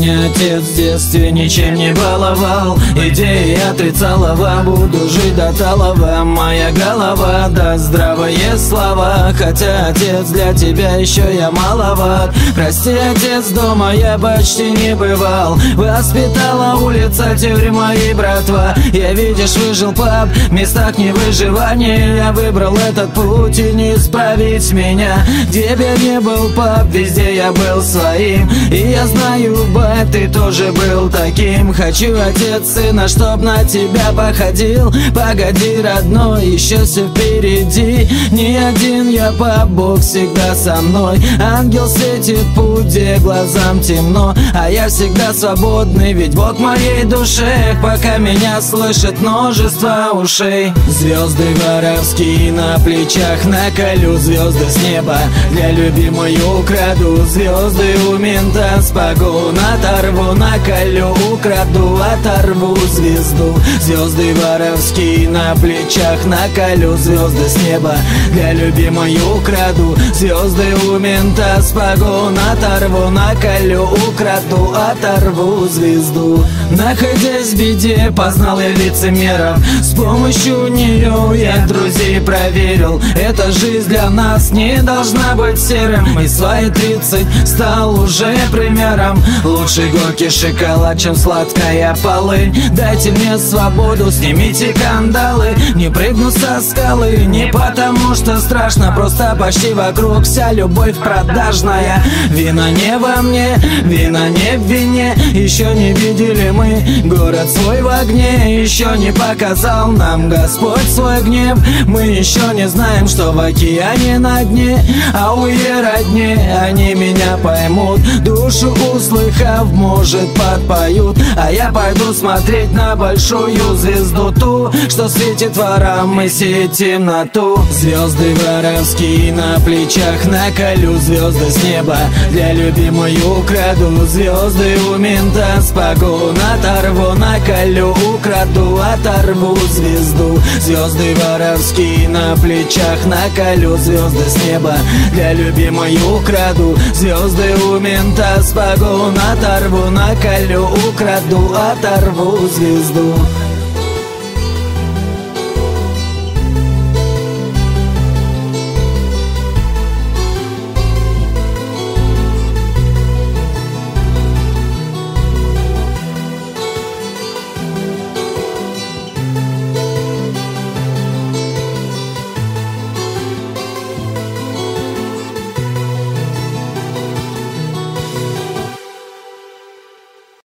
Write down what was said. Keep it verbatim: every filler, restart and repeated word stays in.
Меня отец в детстве ничем не баловал, идеи отрицала, буду жить до талого. Моя голова даст здравые слова, хотя, отец, для тебя еще я маловат. Прости, отец, дома я почти не бывал, воспитала улица, тюрьма и братва. Я, видишь, выжил, пап, в местах невыживания. Я выбрал этот путь, и не исправить меня. Где бы я не был, пап, везде я был своим. И я знаю, бать, ты тоже был таким. Хочу, отец, сына, чтоб на тебя походил. Погоди, родной, еще все впереди. Не один я, пап, Бог всегда со мной. Ангел светит путь, где глазам темно, а я всегда свободный, ведь Бог в моей душе. Пока меня слышит множество ушей. Звезды воровские на плечах наколю, звезды с неба для любимой украду. Звезды у мента с погон оторву, наколю, украду, оторву звезду. Звезды воровские на плечах наколю, звезды с неба для любимой украду. Звезды у мента с погон оторву, наколю, украду, оторву звезду. Находясь в беде, познал я лицемеров, с помощью нее я друзей проверил. Эта жизнь для нас не должна быть серым, и свои тридцать стал уже примером. Лучше горький шоколад, чем сладкая полынь. Дайте мне свободу, снимите кандалы. Не прыгну со скалы, не потому что страшно, просто почти вокруг вся любовь продажная. Вина не во мне, вина не в вине. Еще не видели мы город свой в огне, еще не показал нам Господь свой гнев. Мы еще не знаем, что в океане на дне, а у родне они меня поймут. Душу услыхав, может, подпоют. А я пойду смотреть на большую звезду, ту, что светит ворам и сеет темноту. Звезды воровские на плечах наколю, звезды с неба для любимой украду. Звезды у мента с погон оторву, наколю, украду, оторву звезду. Звезды воровские на плечах наколю, звезды с неба для любимой украду. Звезды у мента с погон оторву, наколю, украду, оторву звезду.